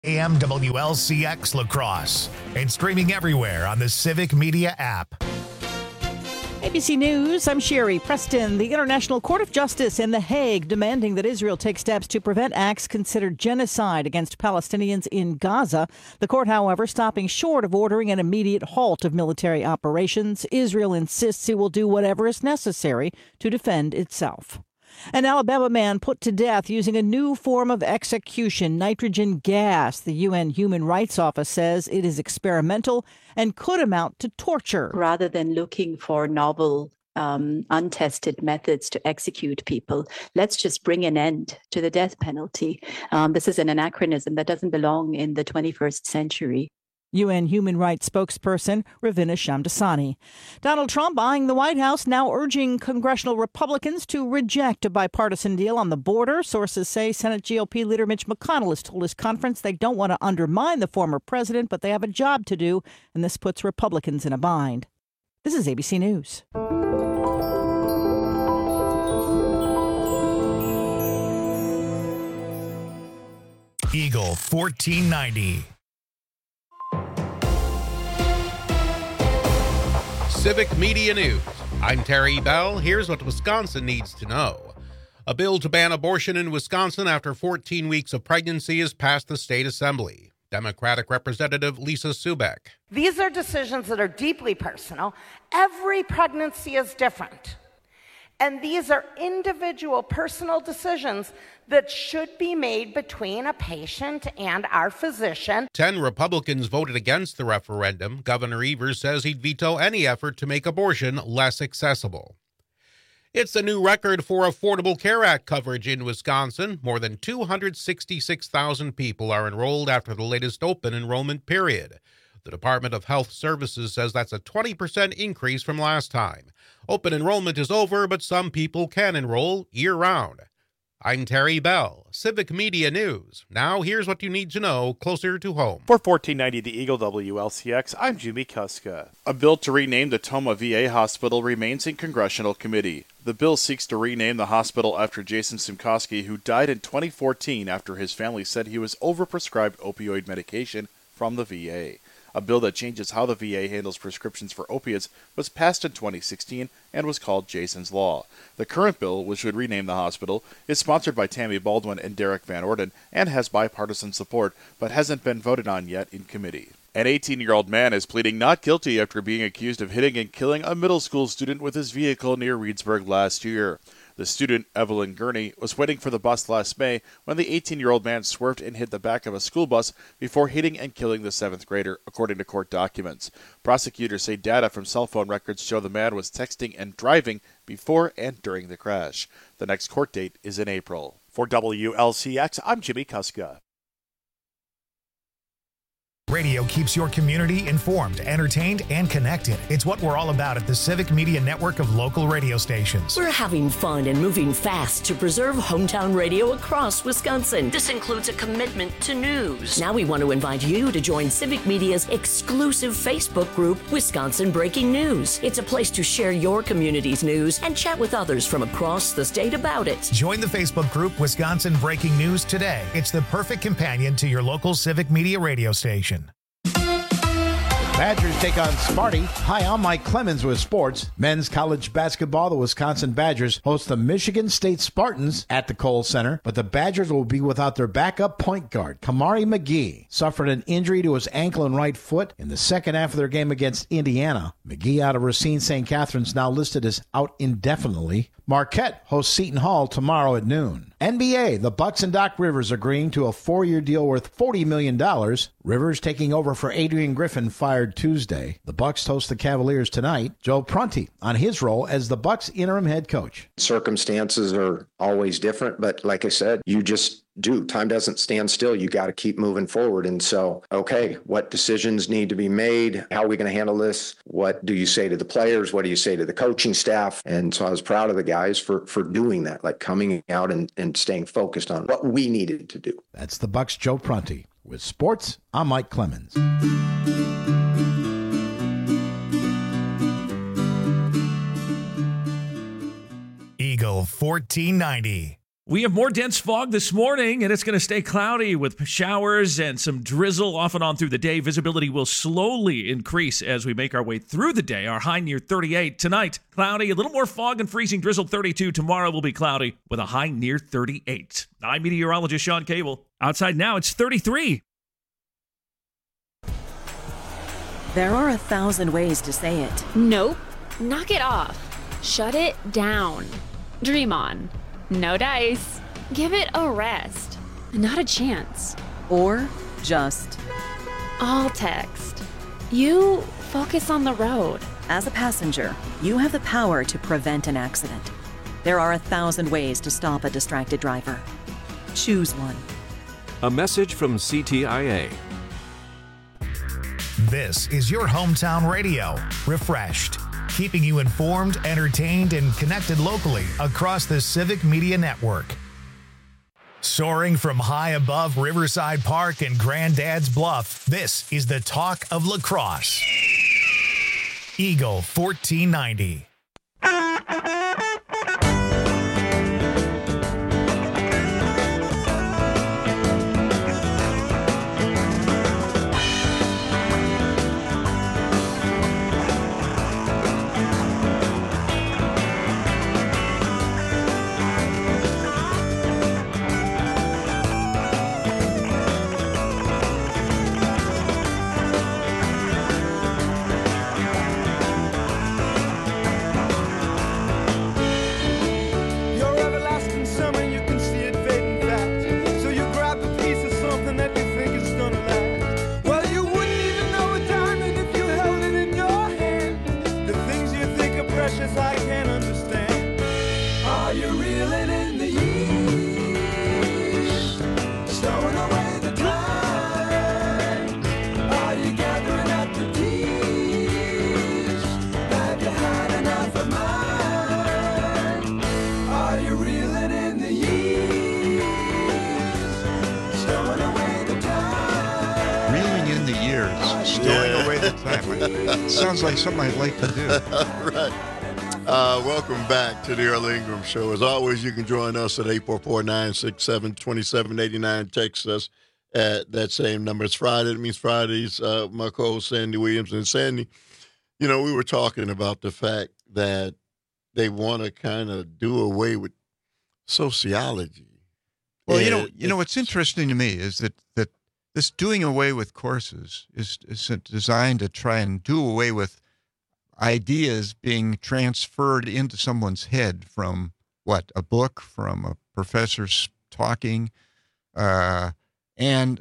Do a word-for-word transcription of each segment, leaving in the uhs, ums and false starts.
A M W L C X La Crosse and streaming everywhere on the Civic Media app. A B C News, I'm Sherry Preston. The International Court of Justice in The Hague demanding that Israel take steps to prevent acts considered genocide against Palestinians in Gaza. The court, however, stopping short of ordering an immediate halt of military operations. Israel insists it will do whatever is necessary to defend itself. An Alabama man put to death using a new form of execution, nitrogen gas. The U N Human Rights Office says it is experimental and could amount to torture. Rather than looking for novel, um, untested methods to execute people, let's just bring an end to the death penalty. Um, this is an anachronism that doesn't belong in the twenty-first century. U N Human Rights spokesperson Ravina Shamdasani. Donald Trump eyeing the White House, now urging congressional Republicans to reject a bipartisan deal on the border. Sources say Senate G O P leader Mitch McConnell has told his conference they don't want to undermine the former president, but they have a job to do, and this puts Republicans in a bind. This is A B C News. Eagle fourteen ninety. Civic Media News. I'm Terry Bell. Here's what Wisconsin needs to know. A bill to ban abortion in Wisconsin after fourteen weeks of pregnancy has passed the state assembly. Democratic Representative Lisa Subeck. These are decisions that are deeply personal. Every pregnancy is different. And these are individual personal decisions that should be made between a patient and our physician. Ten Republicans voted against the referendum. Governor Evers says he'd veto any effort to make abortion less accessible. It's a new record for Affordable Care Act coverage in Wisconsin. More than two hundred sixty-six thousand people are enrolled after the latest open enrollment period. The Department of Health Services says that's a twenty percent increase from last time. Open enrollment is over, but some people can enroll year-round. I'm Terry Bell, Civic Media News. Now here's what you need to know closer to home. For fourteen ninety The Eagle W L C X, I'm Jimmy Kuska. A bill to rename the Tomah V A hospital remains in congressional committee. The bill seeks to rename the hospital after Jason Simkoski, who died in twenty fourteen after his family said he was overprescribed opioid medication from the V A. A bill that changes how the V A handles prescriptions for opiates was passed in twenty sixteen and was called Jason's Law. The current bill, which would rename the hospital, is sponsored by Tammy Baldwin and Derek Van Orden and has bipartisan support, but hasn't been voted on yet in committee. An eighteen-year-old man is pleading not guilty after being accused of hitting and killing a middle school student with his vehicle near Reedsburg last year. The student, Evelyn Gurney, was waiting for the bus last May when the eighteen-year-old man swerved and hit the back of a school bus before hitting and killing the seventh grader, according to court documents. Prosecutors say data from cell phone records show the man was texting and driving before and during the crash. The next court date is in April. For W L C X, I'm Jimmy Kuska. Radio keeps your community informed, entertained, and connected. It's what we're all about at the Civic Media Network of local radio stations. We're having fun and moving fast to preserve hometown radio across Wisconsin. This includes a commitment to news. Now we want to invite you to join Civic Media's exclusive Facebook group, Wisconsin Breaking News. It's a place to share your community's news and chat with others from across the state about it. Join the Facebook group Wisconsin Breaking News today. It's the perfect companion to your local Civic Media radio station. Badgers take on Sparty. Hi, I'm Mike Clemens with sports. Men's college basketball, the Wisconsin Badgers host the Michigan State Spartans at the Kohl Center, but the Badgers will be without their backup point guard. Kamari McGee suffered an injury to his ankle and right foot in the second half of their game against Indiana. McGee out of Racine Saint Catherine's now listed as out indefinitely. Marquette hosts Seton Hall tomorrow at noon. N B A, the Bucks and Doc Rivers agreeing to a four-year deal worth forty million dollars. Rivers taking over for Adrian Griffin, fired Tuesday. The Bucks host the Cavaliers tonight. Joe Prunty on his role as the Bucks interim head coach. Circumstances are always different, but like I said, you just do. Time doesn't stand still. You got to keep moving forward. And so, okay, what decisions need to be made? How are we going to handle this? What do you say to the players? What do you say to the coaching staff? And so I was proud of the guys for for doing that, like coming out and, and staying focused on what we needed to do. That's the Bucks' Joe Prunty. With sports, I'm Mike Clemens. Eagle fourteen ninety. We have more dense fog this morning, and it's going to stay cloudy with showers and some drizzle off and on through the day. Visibility will slowly increase as we make our way through the day. Our high near thirty-eight. Tonight, cloudy, a little more fog and freezing drizzle, thirty-two. Tomorrow will be cloudy with a high near thirty-eight. I'm meteorologist Sean Cable. Outside now, it's thirty-three. There are a thousand ways to say it. Nope. Knock it off. Shut it down. Dream on. No dice. Give it a rest. Not a chance. Or just all text. You focus on the road. As a passenger, you have the power to prevent an accident. There are a thousand ways to stop a distracted driver. Choose one. A message from C T I A. This is your hometown radio, refreshed, keeping you informed, entertained, and connected locally across the Civic Media Network. Soaring from high above Riverside Park and Granddad's Bluff, this is the talk of lacrosse. Eagle fourteen ninety. Sounds like something I'd like to do. Right. Uh, welcome back to the Earl Ingram Show. As always, you can join us at eight four four, nine six seven, two seven eight nine. Text us at that same number. It's Friday. It means Fridays. Uh, my co-host, Sandy Williams. And Sandy, you know, we were talking about the fact that they want to kind of do away with sociology. Well, and you know, you know what's interesting to me is that that this doing away with courses is, is designed to try and do away with ideas being transferred into someone's head from, what, a book, from a professor's talking. Uh, and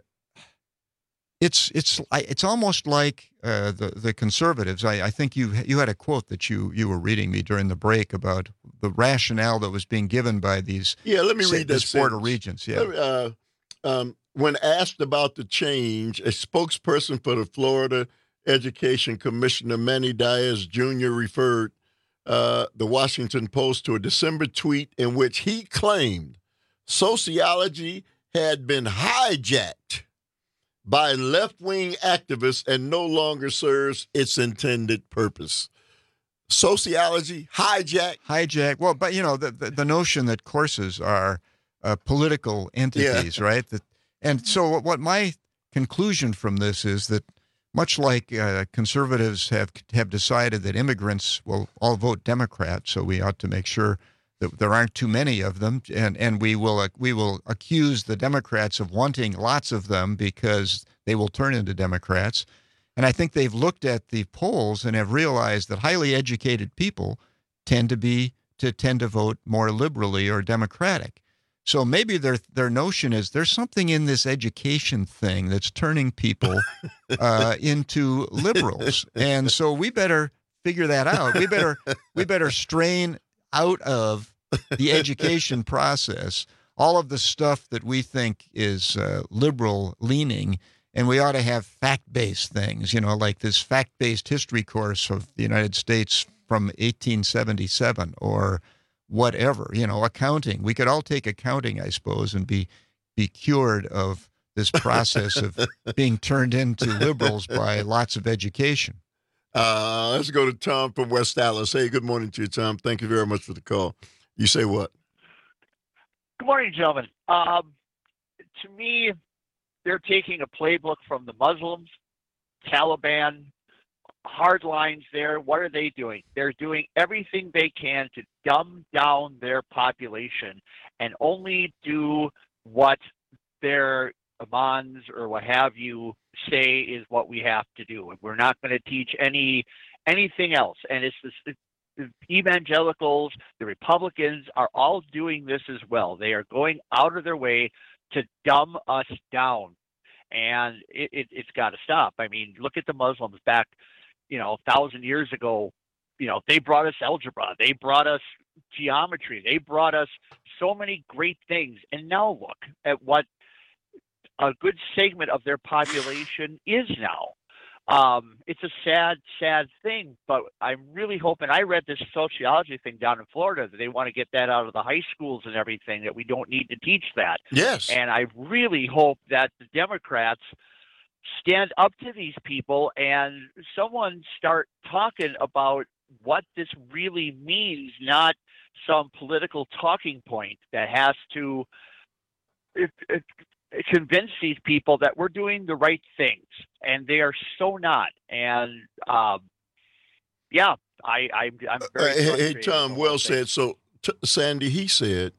it's it's it's almost like uh, the, the conservatives. I, I think you you had a quote that you, you were reading me during the break about the rationale that was being given by these yeah, let me read this Board of Regents. Yeah. Uh, um, When asked about the change, a spokesperson for the Florida Education Commissioner, Manny Diaz Junior, referred uh, the Washington Post to a December tweet in which he claimed sociology had been hijacked by left-wing activists and no longer serves its intended purpose. Sociology hijacked? Hijacked. Well, but, you know, the, the, the notion that courses are uh, political entities, yeah. right? That And so what my conclusion from this is that much like uh, conservatives have have decided that immigrants will all vote Democrat, so we ought to make sure that there aren't too many of them, and, and we will uh, we will accuse the Democrats of wanting lots of them because they will turn into Democrats. And I think they've looked at the polls and have realized that highly educated people tend to be to tend to vote more liberally or Democratic. So maybe their their notion is there's something in this education thing that's turning people uh, into liberals, and so we better figure that out. We better we better strain out of the education process all of the stuff that we think is uh, liberal leaning, and we ought to have fact-based things. You know, like this fact-based history course of the United States from eighteen seventy-seven, or whatever, you know, accounting. We could all take accounting, I suppose, and be be cured of this process of being turned into liberals by lots of education. Uh, let's go to Tom from West Dallas. Hey, good morning to you, Tom. Thank you very much for the call. You say what? Good morning, gentlemen. Um, to me, they're taking a playbook from the Muslims, Taliban, hard lines there. What are they doing? They're doing everything they can to dumb down their population and only do what their imams or what have you say is what we have to do. We're not going to teach any anything else. And it's this, the evangelicals, the Republicans are all doing this as well. They are going out of their way to dumb us down. And it, it, it's got to stop. I mean, look at the Muslims back, you know, a thousand years ago. You know, they brought us algebra. They brought us geometry. They brought us so many great things. And now look at what a good segment of their population is now. Um, it's a sad, sad thing, but I'm really hoping, I read this sociology thing down in Florida that they want to get that out of the high schools and everything, that we don't need to teach that. Yes. And I really hope that the Democrats stand up to these people and someone start talking about what this really means, not some political talking point that has to it, it, convince these people that we're doing the right things, and they are so not. And um, yeah, I, I, I'm very. Uh, hey, frustrated hey, Tom, with well those said. things. So, t- Sandy, he said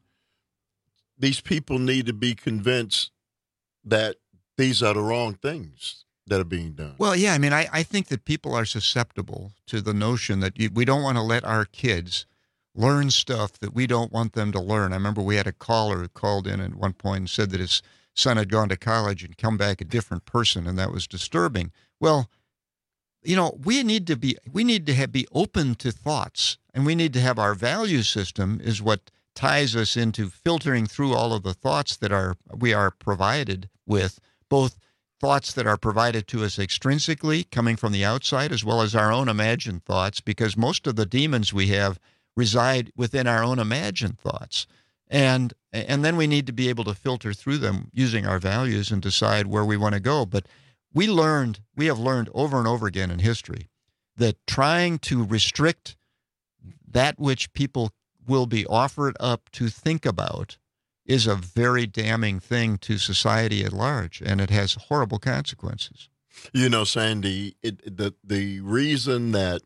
these people need to be convinced that these are the wrong things that are being done. Well, yeah, I mean, I, I think that people are susceptible to the notion that you, we don't want to let our kids learn stuff that we don't want them to learn. I remember we had a caller who called in at one point and said that his son had gone to college and come back a different person, and that was disturbing. Well, you know, we need to be we need to have, be open to thoughts, and we need to have our value system is what ties us into filtering through all of the thoughts that are we are provided with, both thoughts that are provided to us extrinsically, coming from the outside, as well as our own imagined thoughts, because most of the demons we have reside within our own imagined thoughts. And and then we need to be able to filter through them using our values and decide where we want to go. But we learned, we have learned over and over again in history that trying to restrict that which people will be offered up to think about is a very damning thing to society at large, and it has horrible consequences. You know, Sandy, it, the the reason that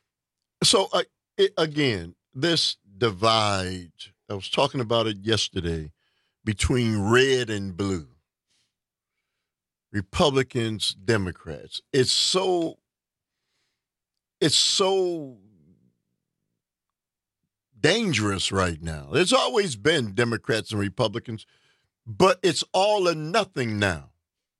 so uh, it, again, this divide, I was talking about it yesterday, between red and blue, Republicans, Democrats. It's so, it's so dangerous right now. There's always been Democrats and Republicans, but it's all or nothing now.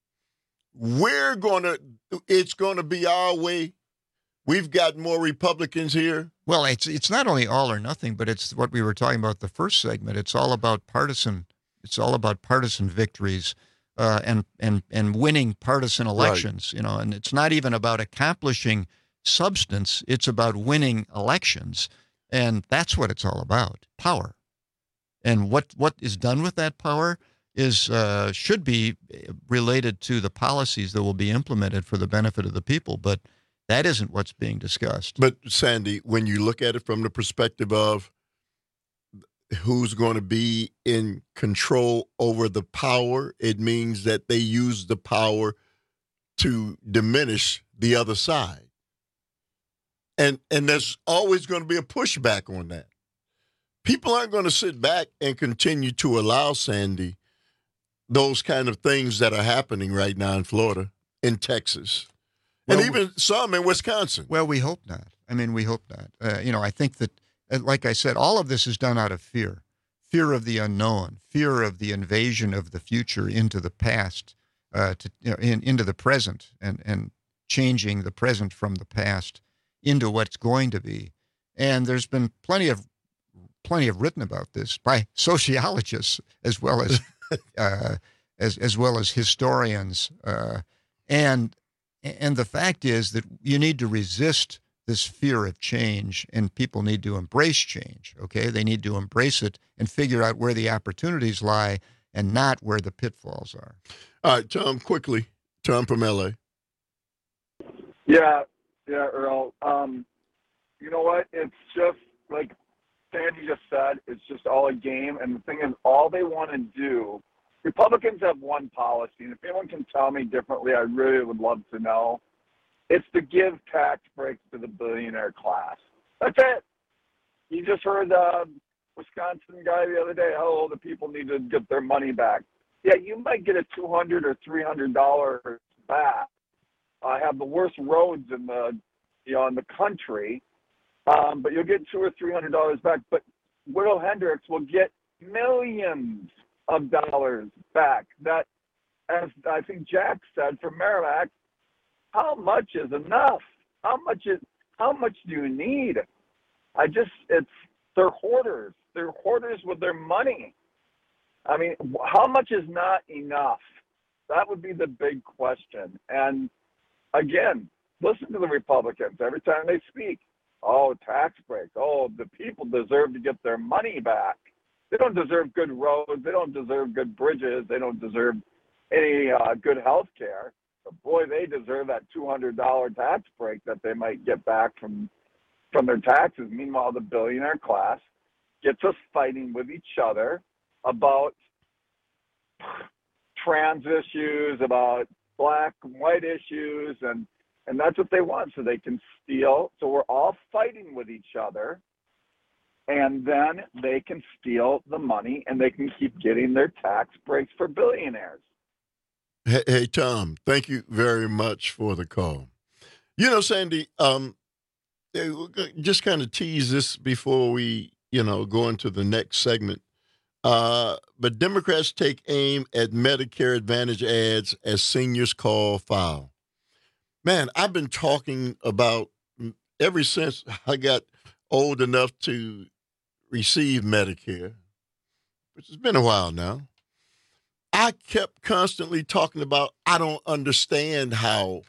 We're going to, it's going to be our way. We've got more Republicans here. Well, it's it's not only all or nothing, but it's what we were talking about the first segment. It's all about partisan. It's all about partisan victories uh, and and and winning partisan elections. Right. You know, and it's not even about accomplishing substance. It's about winning elections, and that's what it's all about: power. And what what is done with that power is uh, should be related to the policies that will be implemented for the benefit of the people, but that isn't what's being discussed. But, Sandy, when you look at it from the perspective of who's going to be in control over the power, it means that they use the power to diminish the other side. And, and there's always going to be a pushback on that. People aren't going to sit back and continue to allow, Sandy, those kind of things that are happening right now in Florida, in Texas. And well, even some in Wisconsin. Well, we hope not. I mean, we hope not. Uh, you know, I think that, like I said, all of this is done out of fear. Fear of the unknown, fear of the invasion of the future into the past, uh, to you know, in, into the present, and, and changing the present from the past into what's going to be. And there's been plenty of plenty of written about this by sociologists as well as uh, as as well as historians, uh, and. And the fact is that you need to resist this fear of change, and people need to embrace change, okay? They need to embrace it and figure out where the opportunities lie and not where the pitfalls are. All right, Tom, quickly. Tom from L A. Yeah, yeah, Earl. Um, you know what? It's just like Sandy just said, it's just all a game. And the thing is, all they want to do, Republicans have one policy, and if anyone can tell me differently, I really would love to know. It's to give tax breaks to the billionaire class. That's it. You just heard the Wisconsin guy the other day, oh, the people need to get their money back. Yeah, you might get a two hundred dollars or three hundred dollars back. I have the worst roads in the, you know, in the country, um, but you'll get two or three hundred dollars back. But Will Hendricks will get millions of dollars back. That, as I think Jack said for Merrimack, how much is enough? How much is? How much do you need? I just, it's they're hoarders. They're hoarders with their money. I mean, how much is not enough? That would be the big question. And again, listen to the Republicans every time they speak. Oh, tax breaks. Oh, the people deserve to get their money back. They don't deserve good roads. They don't deserve good bridges. They don't deserve any uh, good health care. But boy, they deserve that two hundred dollars tax break that they might get back from from their taxes. Meanwhile, the billionaire class gets us fighting with each other about trans issues, about black and white issues, and, and that's what they want, so they can steal. So we're all fighting with each other, and then they can steal the money, and they can keep getting their tax breaks for billionaires. Hey, hey Tom, thank you very much for the call. You know, Sandy, um, just kind of tease this before we, you know, go into the next segment. Uh, but Democrats take aim at Medicare Advantage ads as seniors call foul. Man, I've been talking about ever since I got old enough to receive Medicare, which has been a while now. I kept constantly talking about I don't understand how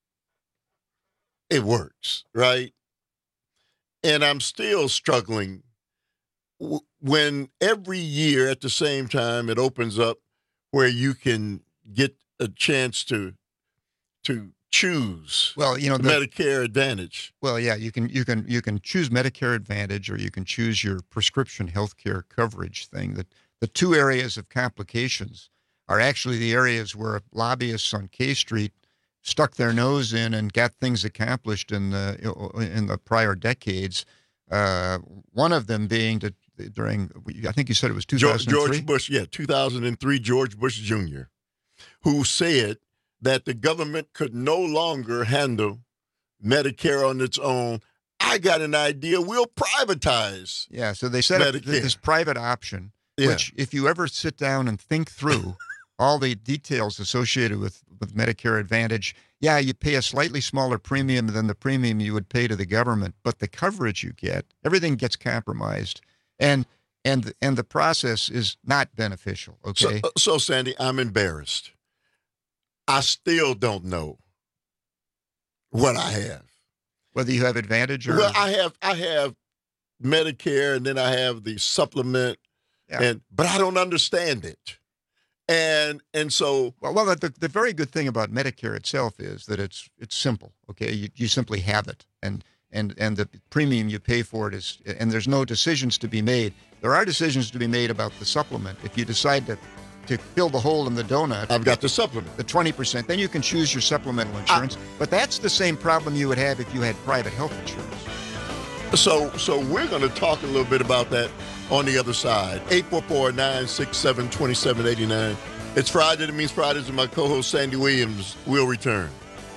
it works, right? And I'm still struggling when every year at the same time it opens up where you can get a chance to to choose well, you know, the, Medicare Advantage. Well, yeah, you can you can you can choose Medicare Advantage, or you can choose your prescription health care coverage thing. That the two areas of complications are actually the areas where lobbyists on K Street stuck their nose in and got things accomplished in the in the prior decades. Uh, one of them being that during, I think you said it was two thousand three? George Bush, yeah, two thousand three, George Bush Junior, who said that the government could no longer handle Medicare on its own. I got an idea. We'll privatize. Yeah, so they set Medicare. up this private option, yeah. which if you ever sit down and think through all the details associated with, with Medicare Advantage, yeah, you pay a slightly smaller premium than the premium you would pay to the government, but the coverage you get, everything gets compromised. And and and the process is not beneficial, okay? So, so, Sandy, I'm embarrassed. I still don't know what I have. Whether you have Advantage or... Well, I have I have Medicare, and then I have the supplement, yeah. and but I don't understand it. And and so... Well, well the, the very good thing about Medicare itself is that it's it's simple, okay? You, you simply have it, and... And and the premium you pay for it is, and there's no decisions to be made. There are decisions to be made about the supplement. If you decide to, to fill the hole in the donut, I've got the supplement, the twenty percent. Then you can choose your supplemental insurance. I, but that's the same problem you would have if you had private health insurance. So so we're going to talk a little bit about that on the other side. eight four four, nine six seven, two seven eight nine. It's Friday. That means Fridays, and my co-host Sandy Williams will return.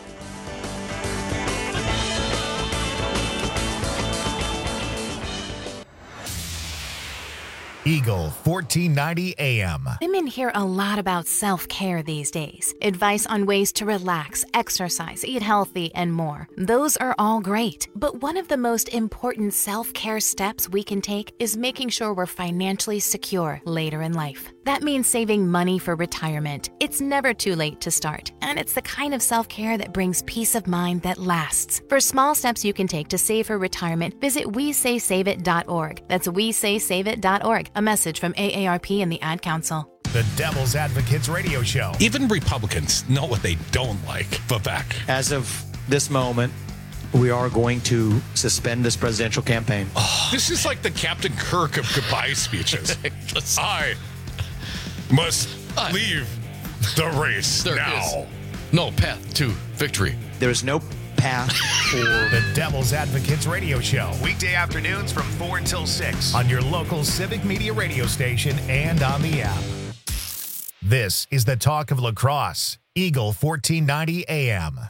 Eagle fourteen ninety A M. Women hear a lot about self-care these days. Advice on ways to relax, exercise, eat healthy, and more. Those are all great. But one of the most important self-care steps we can take is making sure we're financially secure later in life. That means saving money for retirement. It's never too late to start, and it's the kind of self-care that brings peace of mind that lasts. For small steps you can take to save for retirement, visit we say save it dot org. That's we say save it dot org. A message from A A R P and the Ad Council. The Devil's Advocates Radio Show. Even Republicans know what they don't like. Vivek. As of this moment, we are going to suspend this presidential campaign. Oh, this is like the Captain Kirk of goodbye speeches. I must I, leave the race there now. Is no path to victory. There is no path for the Devil's Advocates radio show. Weekday afternoons from four until six on your local Civic Media radio station and on the app. This is the Talk of La Crosse, Eagle fourteen ninety A M.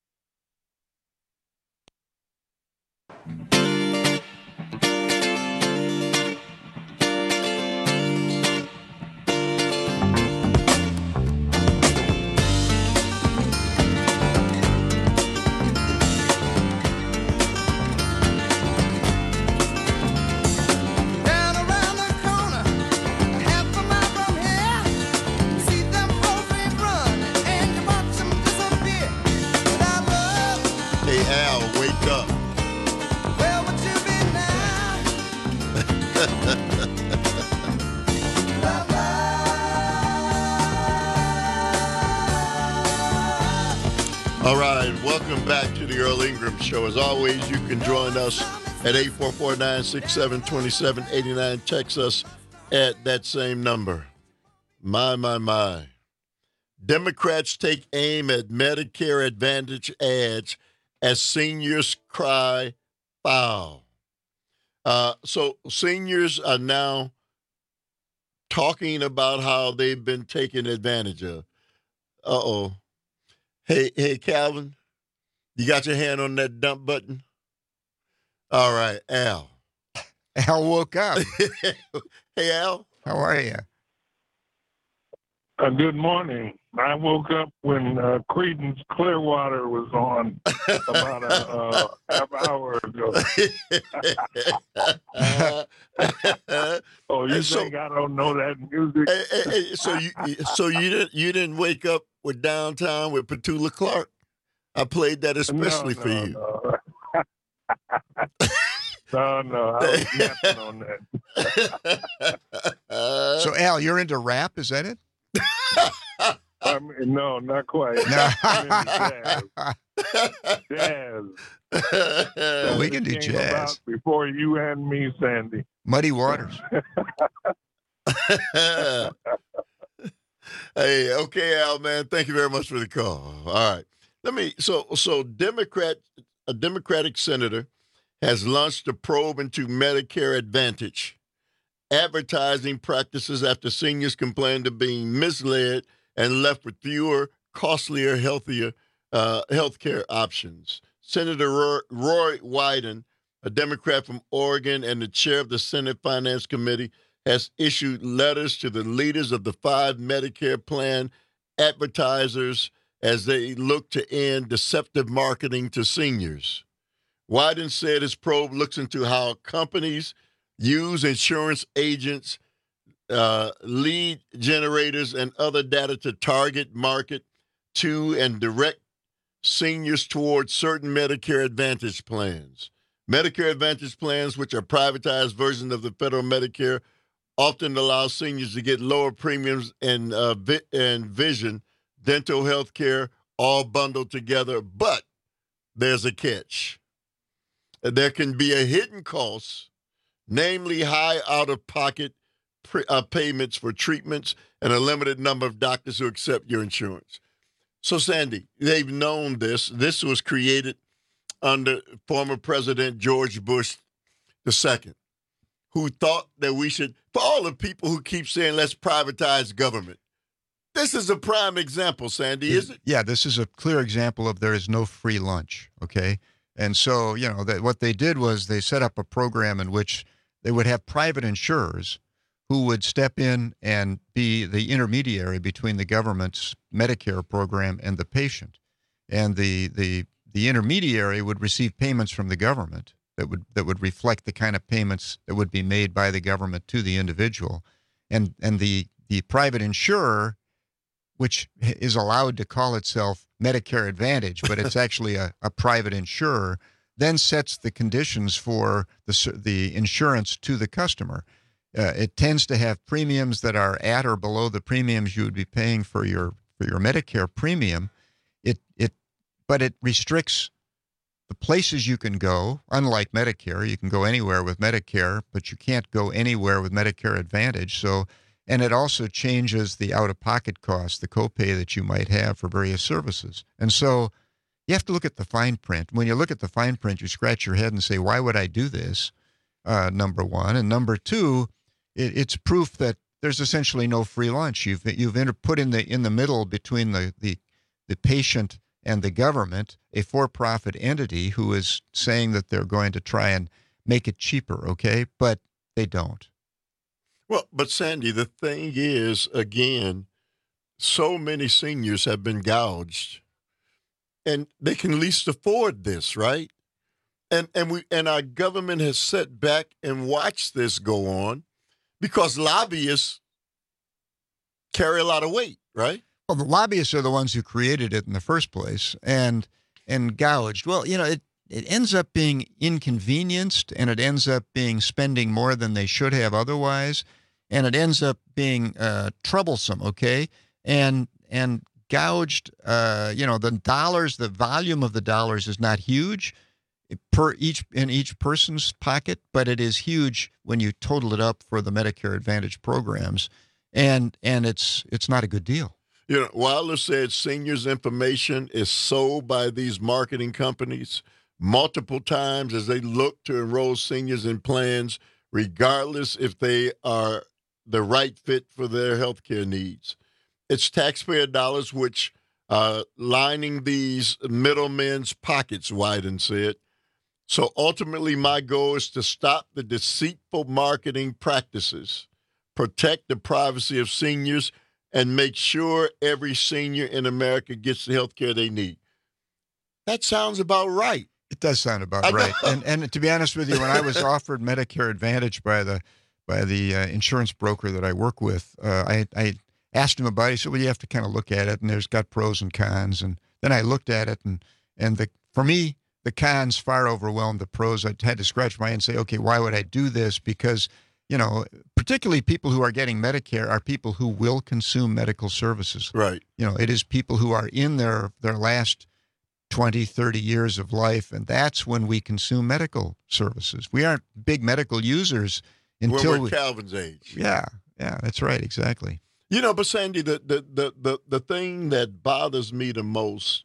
All right, welcome back to the Earl Ingram Show. As always, you can join us at eight four four, nine six seven, two seven eight nine. Text us at that same number. My, my, my. Democrats take aim at Medicare Advantage ads as seniors cry foul. Uh, so seniors are now talking about how they've been taken advantage of. Uh-oh. Hey, hey, Calvin, you got your hand on that dump button? All right, Al. Al woke up. Hey, Al. How are you? Uh, good morning. I woke up when uh, Creedence Clearwater was on about a uh, half hour ago. oh, you so, think I don't know that music? Hey, hey, hey, so you, so you didn't, you didn't wake up with Downtown with Petula Clark? I played that especially no, for no, you. No. no, no, I was yapping on that. So, Al, you're into rap, is that it? I mean, no, not quite. No. jazz. jazz. Well, we can do jazz. Before you and me, Sandy. Muddy Waters. Hey, okay, Al, man. Thank you very much for the call. All right. Let me, so, so Democrat, a Democratic senator has launched a probe into Medicare Advantage advertising practices after seniors complained of being misled and left with fewer, costlier, healthier uh, health care options. Senator Roy, Roy Wyden, a Democrat from Oregon and the chair of the Senate Finance Committee, has issued letters to the leaders of the five Medicare plan advertisers as they look to end deceptive marketing to seniors. Wyden said his probe looks into how companies use insurance agents, uh, lead generators, and other data to target, market to, and direct seniors towards certain Medicare Advantage plans. Medicare Advantage plans, which are privatized versions of the federal Medicare, often allow seniors to get lower premiums and, uh, vi- and vision, dental health care, all bundled together. But there's a catch. There can be a hidden cost, namely high out-of-pocket pre- uh, payments for treatments and a limited number of doctors who accept your insurance. So, Sandy, they've known this. This was created under former President George Bush the Second, who thought that we should, for all the people who keep saying, let's privatize government. This is a prime example, Sandy, is it? Yeah, this is a clear example of there is no free lunch, okay? And so, you know, that what they did was they set up a program in which they would have private insurers who would step in and be the intermediary between the government's Medicare program and the patient. And the the the intermediary would receive payments from the government that would that would reflect the kind of payments that would be made by the government to the individual. And and the the private insurer, which is allowed to call itself Medicare Advantage, but it's actually a, a private insurer, then sets the conditions for the the insurance to the customer. Uh, it tends to have premiums that are at or below the premiums you would be paying for your for your Medicare premium. It it, but it restricts the places you can go, unlike Medicare, you can go anywhere with Medicare, but you can't go anywhere with Medicare Advantage. So, and it also changes the out-of-pocket cost, the copay that you might have for various services. And so you have to look at the fine print. When you look at the fine print, you scratch your head and say, why would I do this, uh, number one? And number two, it, it's proof that there's essentially no free lunch. You've you've inter- put in the in the middle between the, the, the patient and the government a for-profit entity who is saying that they're going to try and make it cheaper, okay? But they don't. Well, but Sandy, the thing is, again, so many seniors have been gouged, and they can least afford this, right? And and we and our government has sat back and watched this go on because lobbyists carry a lot of weight, right? Well, the lobbyists are the ones who created it in the first place and and gouged. Well, you know, it, it ends up being inconvenienced, and it ends up being spending more than they should have otherwise, and it ends up being uh, troublesome, okay? And and gouged, uh, you know, the dollars, the volume of the dollars is not huge per each in each person's pocket, but it is huge when you total it up for the Medicare Advantage programs, and and it's it's not a good deal. You know, Wilder said seniors' information is sold by these marketing companies multiple times as they look to enroll seniors in plans, regardless if they are the right fit for their health care needs. It's taxpayer dollars which uh, lining these middlemen's pockets, Wyden said. So ultimately, my goal is to stop the deceitful marketing practices, protect the privacy of seniors, and make sure every senior in America gets the health care they need. That sounds about right. It does sound about right. And and to be honest with you, when I was offered Medicare Advantage by the by the uh, insurance broker that I work with, uh, I I asked him about it. He said, well, you have to kind of look at it, and there's got pros and cons. And then I looked at it, and and the for me, the cons far overwhelmed the pros. I had to scratch my head and say, okay, why would I do this? Because, you know, particularly people who are getting Medicare are people who will consume medical services. Right. You know, it is people who are in their, their last twenty, thirty years of life, and that's when we consume medical services. We aren't big medical users until when we're we, Calvin's age. Yeah, yeah, that's right, exactly. You know, but Sandy, the the the the, the thing that bothers me the most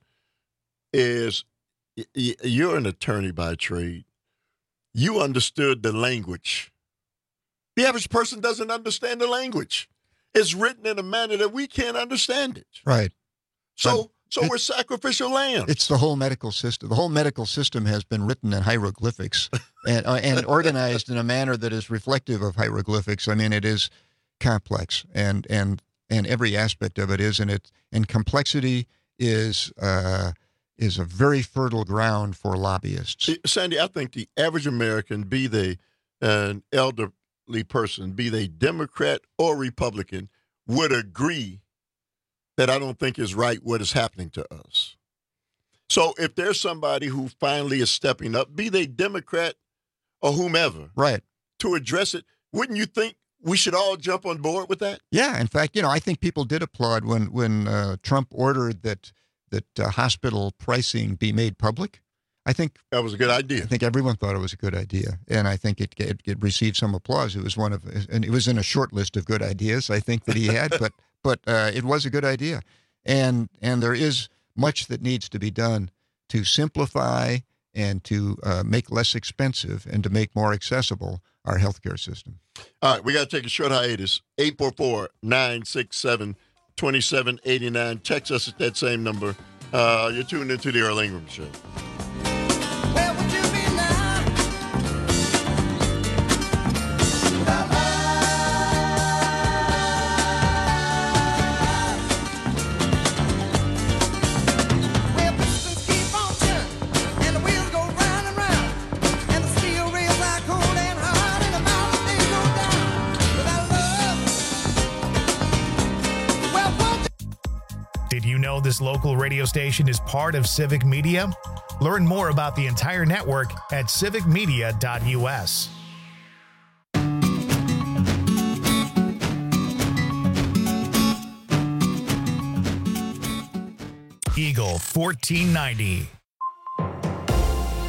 is y- you're an attorney by trade. You understood the language. The average person doesn't understand the language. It's written in a manner that we can't understand it. Right. So, But so it, we're sacrificial lambs. It's the whole medical system. The whole medical system has been written in hieroglyphics and uh, and organized in a manner that is reflective of hieroglyphics. I mean, it is complex, and and and every aspect of it is, and it and complexity is uh, is a very fertile ground for lobbyists. Sandy, I think the average American, be they an elderly person, be they Democrat or Republican, would agree that I don't think is right what is happening to us. So if there's somebody who finally is stepping up, be they Democrat or whomever, right, to address it, wouldn't you think we should all jump on board with that? Yeah, in fact, you know, I think people did applaud when when uh, Trump ordered that that uh, hospital pricing be made public. I think that was a good idea. I think everyone thought it was a good idea, and I think it it, it received some applause. It was one of, and it was in a short list of good ideas I think that he had, but but uh, it was a good idea, and and there is much that needs to be done to simplify and to uh, make less expensive and to make more accessible our healthcare system. All right, we got to take a short hiatus. eight four four, nine six seven, two seven eight nine. Text us at that same number. Uh, you're tuned into the Earl Ingram Show. This local radio station is part of Civic Media? Learn more about the entire network at civic media dot u s. Eagle fourteen ninety.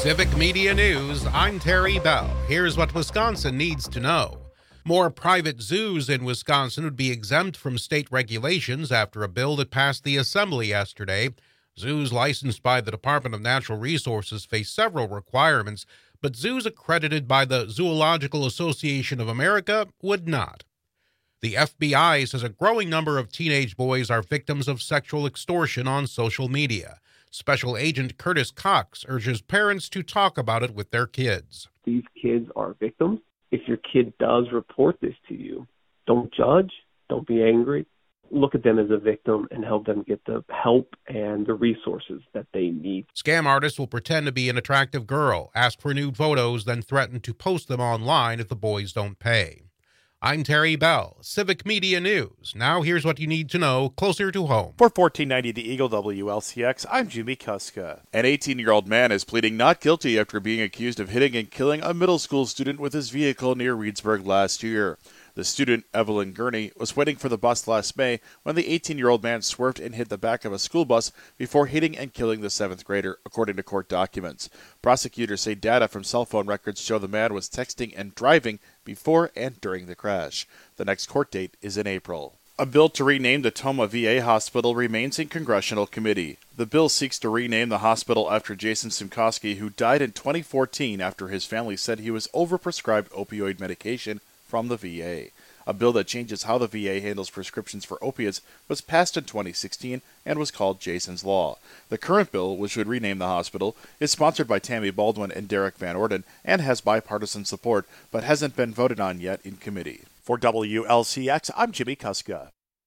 Civic Media News, I'm Terry Bell. Here's what Wisconsin needs to know. More private zoos in Wisconsin would be exempt from state regulations after a bill that passed the Assembly yesterday. Zoos licensed by the Department of Natural Resources face several requirements, but zoos accredited by the Zoological Association of America would not. The F B I says a growing number of teenage boys are victims of sexual extortion on social media. Special Agent Curtis Cox urges parents to talk about it with their kids. These kids are victims. If your kid does report this to you, don't judge, don't be angry. Look at them as a victim and help them get the help and the resources that they need. Scam artists will pretend to be an attractive girl, ask for nude photos, then threaten to post them online if the boys don't pay. I'm Terry Bell, Civic Media News. Now here's what you need to know closer to home. For fourteen ninety The Eagle W L C X, I'm Jimmy Kuska. An eighteen-year-old man is pleading not guilty after being accused of hitting and killing a middle school student with his vehicle near Reedsburg last year. The student, Evelyn Gurney, was waiting for the bus last May when the eighteen-year-old man swerved and hit the back of a school bus before hitting and killing the seventh grader, according to court documents. Prosecutors say data from cell phone records show the man was texting and driving before and during the crash. The next court date is in April. A bill to rename the Tomah V A hospital remains in congressional committee. The bill seeks to rename the hospital after Jason Simkoski, who died in twenty fourteen after his family said he was overprescribed opioid medication from the V A. A bill that changes how the V A handles prescriptions for opiates was passed in twenty sixteen and was called Jason's Law. The current bill, which would rename the hospital, is sponsored by Tammy Baldwin and Derek Van Orden and has bipartisan support, but hasn't been voted on yet in committee. For W L C X, I'm Jimmy Kuska.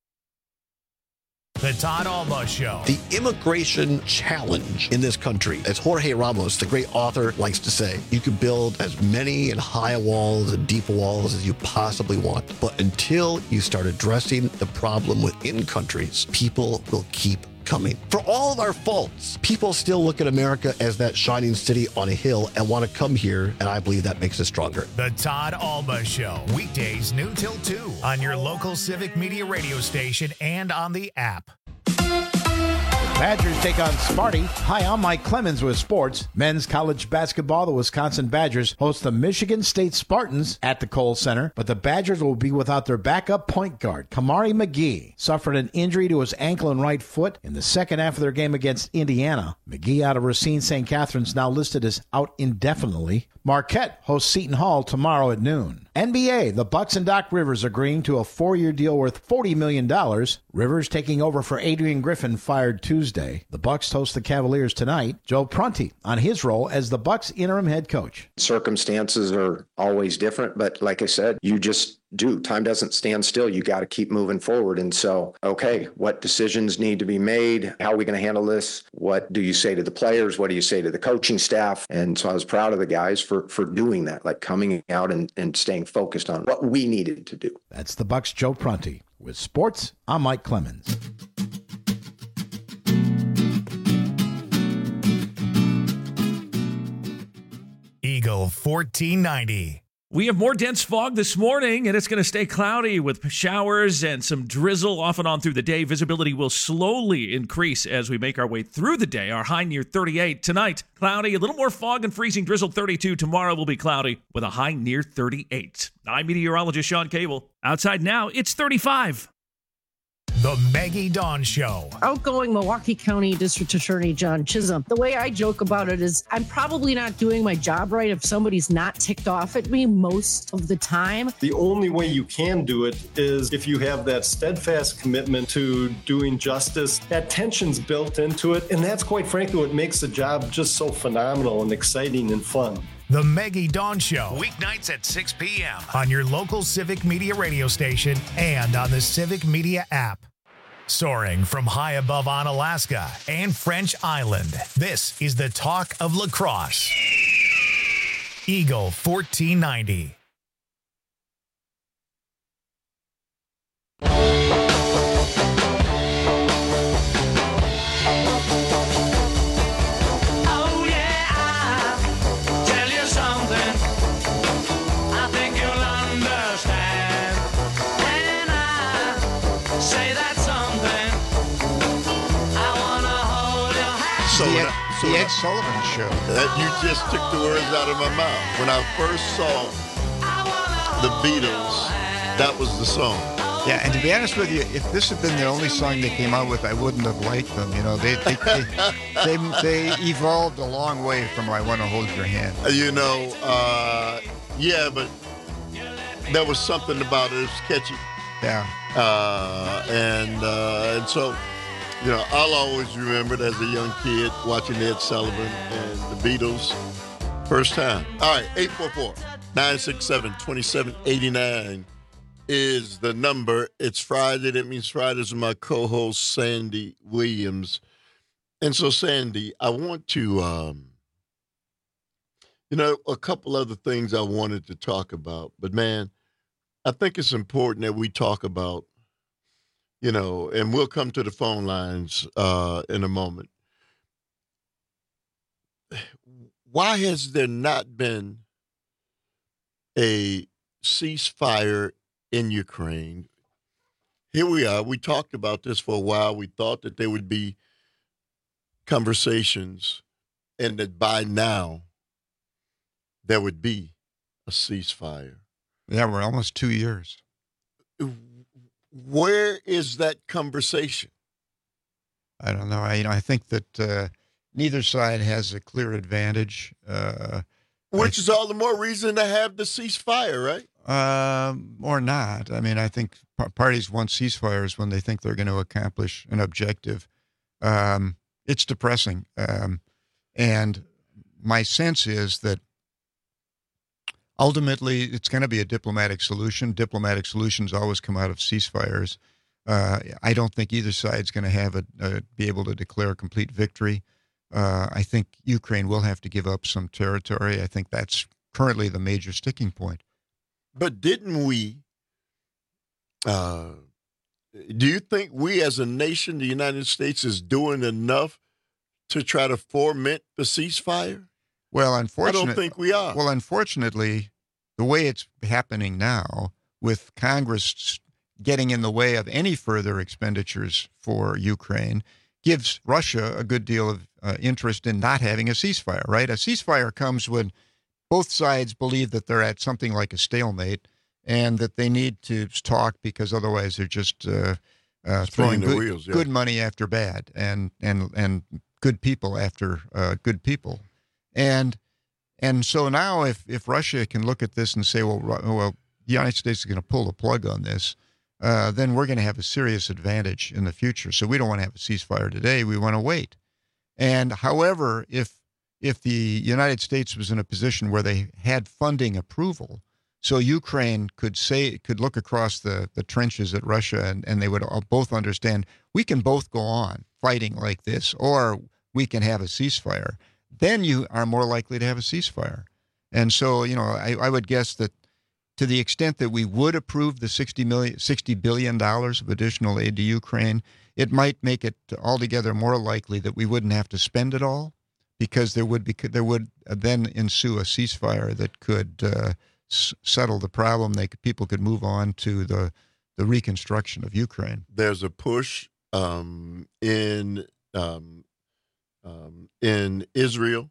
The Todd Alba Show. The immigration challenge in this country, as Jorge Ramos, the great author, likes to say, you can build as many and high walls and deep walls as you possibly want. But until you start addressing the problem within countries, people will keep coming. For all of our faults, people still look at America as that shining city on a hill and want to come here, and I believe that makes us stronger. The Todd Alba Show, weekdays noon till two on your local Civic Media radio station and on the app. Badgers take on Sparty. Hi, I'm Mike Clemens with sports. Men's college basketball, the Wisconsin Badgers host the Michigan State Spartans at the Kohl Center, but the Badgers will be without their backup point guard. Kamari McGee suffered an injury to his ankle and right foot in the second half of their game against Indiana. McGee out of Racine Saint Catherine's now listed as out indefinitely. Marquette hosts Seton Hall tomorrow at noon. N B A, the Bucks and Doc Rivers agreeing to a four-year deal worth forty million dollars. Rivers taking over for Adrian Griffin, fired Tuesday. The Bucks host the Cavaliers tonight. Joe Prunty on his role as the Bucks interim head coach. Circumstances are always different, but like I said, you just do. Time doesn't stand still. You got to keep moving forward. And so, okay, what decisions need to be made? How are we going to handle this? What do you say to the players? What do you say to the coaching staff? And so I was proud of the guys for, for doing that, like coming out and, and staying focused on what we needed to do. That's the Bucks' Joe Prunty. With sports, I'm Mike Clemens. Eagle fourteen ninety. We have more dense fog this morning, and it's going to stay cloudy with showers and some drizzle off and on through the day. Visibility will slowly increase as we make our way through the day. Our high near thirty-eight. Tonight, cloudy, a little more fog and freezing drizzle, thirty-two. Tomorrow will be cloudy with a high near thirty-eight. I'm meteorologist Sean Cable. Outside now, it's thirty-five. The Maggie Dawn Show. Outgoing Milwaukee County District Attorney John Chisholm. The way I joke about it is I'm probably not doing my job right if somebody's not ticked off at me most of the time. The only way you can do it is if you have that steadfast commitment to doing justice. That tension's built into it, and that's quite frankly what makes the job just so phenomenal and exciting and fun. The Maggie Dawn Show, weeknights at six p.m. on your local Civic Media radio station and on the Civic Media app. Soaring from high above Onalaska and French Island, this is the talk of lacrosse. Eagle fourteen ninety. So the, So the Ed Sullivan Show. That you just took the words out of my mouth. When I first saw the Beatles, that was the song. Yeah, and to be honest with you, if this had been the only song they came out with, I wouldn't have liked them. You know, they they they, they, they evolved a long way from "I Want to Hold Your Hand." You know, uh, yeah, but there was something about it. It was catchy. Yeah. Uh, and uh, and so, you know, I'll always remember it as a young kid watching Ed Sullivan and the Beatles first time. All right, eight four four, nine six seven, two seven eight nine. Is the number. It's Friday. That means Fridays with my co-host, Sandy Williams. And so, Sandy, I want to, um, you know, a couple other things I wanted to talk about. But, man, I think it's important that we talk about, you know, and we'll come to the phone lines uh, in a moment. Why has there not been a ceasefire in Ukraine? Here we are. We talked about this for a while. We thought that there would be conversations and that by now there would be a ceasefire. Yeah, we're almost two years. Where is that conversation? I don't know. I, you know, I think that uh, neither side has a clear advantage. Uh, Which is all the more reason to have the ceasefire, right? Um, or not. I mean, I think p- parties want ceasefires when they think they're going to accomplish an objective. Um, it's depressing. Um, and my sense is that ultimately it's going to be a diplomatic solution. Diplomatic solutions always come out of ceasefires. Uh, I don't think either side's going to have a, a be able to declare a complete victory. Uh, I think Ukraine will have to give up some territory. I think that's currently the major sticking point. But didn't we, uh, do you think we as a nation, the United States, is doing enough to try to foment the ceasefire? Well, unfortunately, I don't think we are. Well, unfortunately, the way it's happening now, with Congress getting in the way of any further expenditures for Ukraine, gives Russia a good deal of uh, interest in not having a ceasefire, right? A ceasefire comes when both sides believe that they're at something like a stalemate and that they need to talk because otherwise they're just uh, uh, throwing good, wheels, yeah. good money after bad and and and good people after uh, good people. And and so now if, if Russia can look at this and say, well, well, the United States is going to pull the plug on this, uh, then we're going to have a serious advantage in the future. So we don't want to have a ceasefire today. We want to wait. And however, if if the United States was in a position where they had funding approval, so Ukraine could say could look across the, the trenches at Russia and, and they would all both understand we can both go on fighting like this or we can have a ceasefire, then you are more likely to have a ceasefire. And so, you know, I, I would guess that to the extent that we would approve the sixty million, sixty billion dollars of additional aid to Ukraine, it might make it altogether more likely that we wouldn't have to spend it all, because there would be there would then ensue a ceasefire that could uh, s- settle the problem. They could, people could move on to the the reconstruction of Ukraine. There's a push um, in um, um, in Israel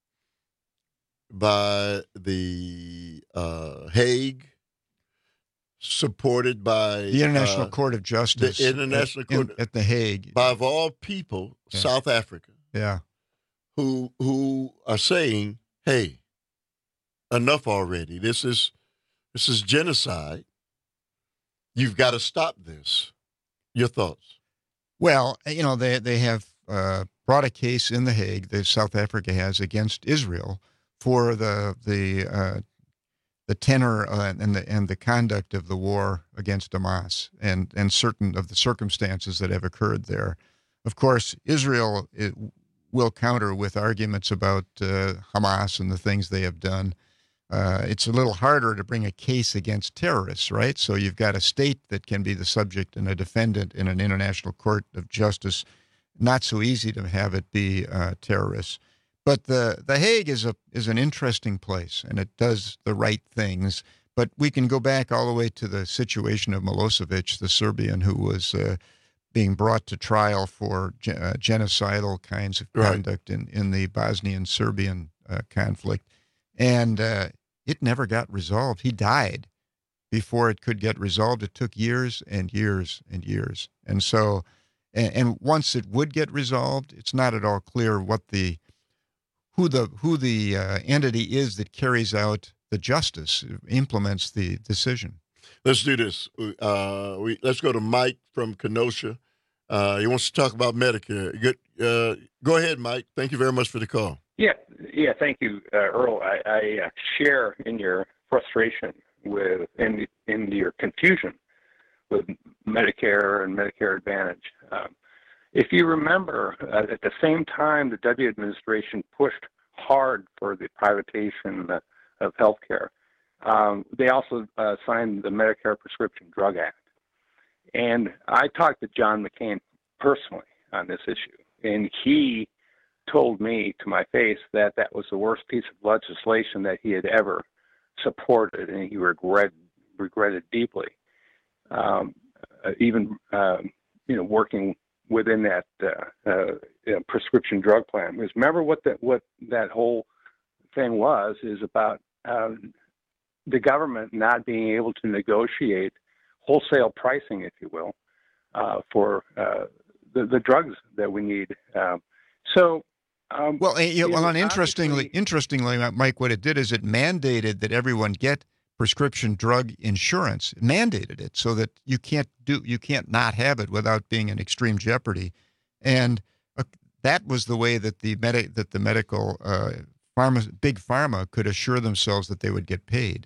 by the uh, Hague, supported by The International uh, Court of Justice, the International at, in, Court at the Hague, by of all people, yeah. South Africa. Yeah. Who who are saying, "Hey, enough already. This is this is genocide. You've got to stop this." Your thoughts? Well, you know, they they have uh, brought a case in the Hague that South Africa has against Israel for the the uh, the tenor uh, and the and the conduct of the war against Hamas and and certain of the circumstances that have occurred there. Of course, Israel it, will counter with arguments about uh, Hamas and the things they have done. Uh, it's a little harder to bring a case against terrorists, right? So you've got a state that can be the subject and a defendant in an international court of justice. Not so easy to have it be uh, terrorists. But the, the Hague is a is an interesting place, and it does the right things. But we can go back all the way to the situation of Milosevic, the Serbian who was uh, being brought to trial for ge- uh, genocidal kinds of Right. conduct in, in the Bosnian-Serbian uh, conflict. And uh, it never got resolved. He died before it could get resolved. It took years and years and years. And so, and, and once it would get resolved, it's not at all clear what the, who the, who the uh, entity is that carries out the justice, implements the decision. Let's do this. Uh, we let's go to Mike from Kenosha. Uh, he wants to talk about Medicare. Good. Uh, go ahead, Mike. Thank you very much for the call. Yeah, yeah. Thank you, uh, Earl. I, I uh, share in your frustration with in in your confusion with Medicare and Medicare Advantage. Um, if you remember, uh, at the same time, the W administration pushed hard for the privatization uh, of healthcare. Um, they also uh, signed the Medicare Prescription Drug Act. And I talked to John McCain personally on this issue, and he told me to my face that that was the worst piece of legislation that he had ever supported, and he regret, regretted deeply. Um, uh, even, um, you know, working within that uh, uh, you know, prescription drug plan. Because remember what that what that whole thing was is about um, the government not being able to negotiate wholesale pricing, if you will, uh, for uh, the, the drugs that we need. Um, so, um, well, uh, you know, well, know, and interestingly, interestingly, Mike, what it did is it mandated that everyone get prescription drug insurance. It mandated it so that you can't do, you can't not have it without being in extreme jeopardy, and uh, that was the way that the medi- that the medical uh, pharma, big pharma could assure themselves that they would get paid.